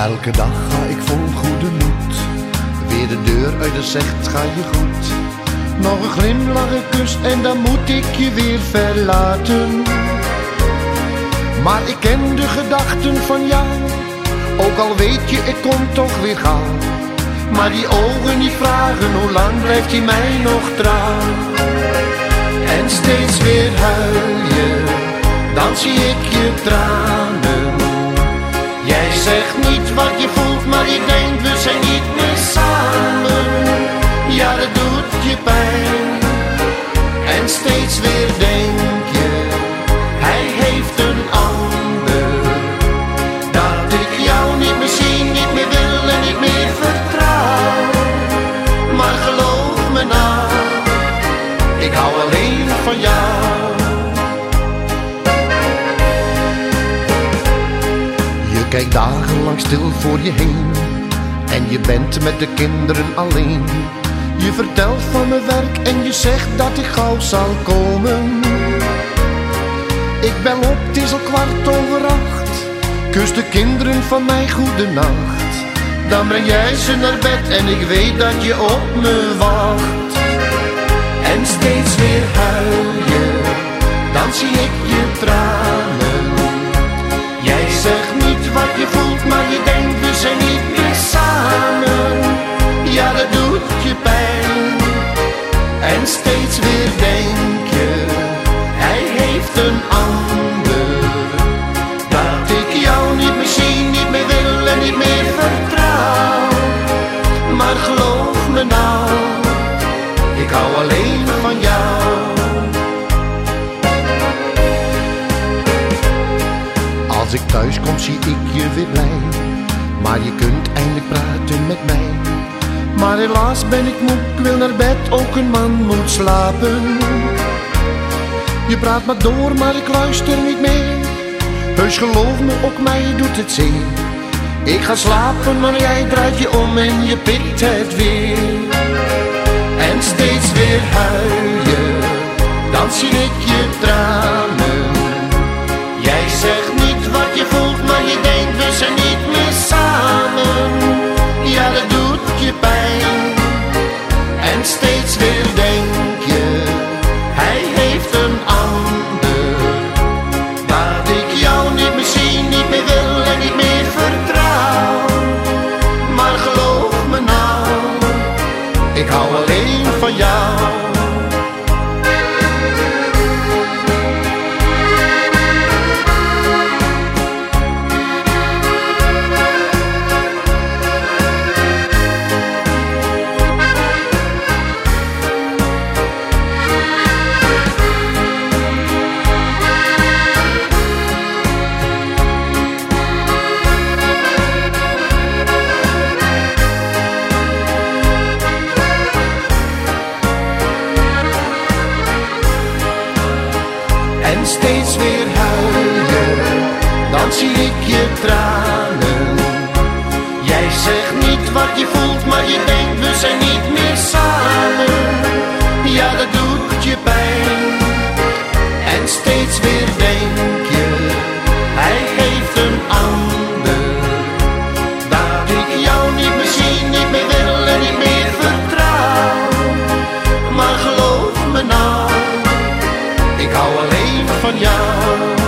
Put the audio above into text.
Elke dag ga ik vol goede moed, weer de deur uit en zegt ga je goed. Nog een glimlach, een kus en dan moet ik je weer verlaten. Maar ik ken de gedachten van jou, ook al weet je ik kom toch weer gauw. Maar die ogen die vragen hoe lang blijft hij mij nog trouw. En steeds weer huil je, dan zie ik je tranen. Jij zegt niet wat je voelt, maar je denkt we zijn niet meer samen. Ja, dat doet je pijn. En steeds weer denk je, hij heeft een ander. Dat ik jou niet meer zie, niet meer wil en niet meer vertrouw. Maar geloof me nou, ik hou alleen van jou. Je kijkt dagenlang stil voor je heen en je bent met de kinderen alleen. Je vertelt van mijn werk en je zegt dat ik gauw zal komen. Ik bel op, het is al 8:15. Kus de kinderen van mij goedenacht. Dan breng jij ze naar bed en ik weet dat je op me wacht. En steeds weer huil je, dan zie ik je tranen. Jij zegt niet wat je voelt, maar je denkt we zijn niet meer samen. Ja, dat doet je pijn. En steeds weer denk je, hij heeft een ander. Dat ik jou niet meer zie, niet meer wil en niet meer vertrouw. Maar geloof me nou, ik hou alleen van jou. Als ik thuis kom zie ik je weer blij, maar je kunt eindelijk praten met mij. Maar helaas ben ik moe, ik wil naar bed, ook een man moet slapen. Je praat maar door, maar ik luister niet meer. Heus geloof me, ook mij doet het zeer. Ik ga slapen, maar jij draait je om en je pikt het weer. En steeds weer huil je, dan zie ik je tranen. Jij zegt niet wat je voelt, maar je denkt we zijn niet meer samen. Ja, dat doet je pijn. En steeds weer denk je, hij heeft een ander. Dat ik jou niet meer zie, niet meer wil en niet meer vertrouw. Maar geloof me nou, ik hou alleen van jou. En steeds weer huil je, dan zie ik je tranen. Jij zegt niet wat je voelt, maar je denkt we zijn niet meer samen. Ja, dat doet je pijn. En steeds weer denk je, hij heeft een ander. Dat ik jou niet meer zie, niet meer wil en niet meer vertrouw. Maar geloof me nou, ik hou alleen van jou.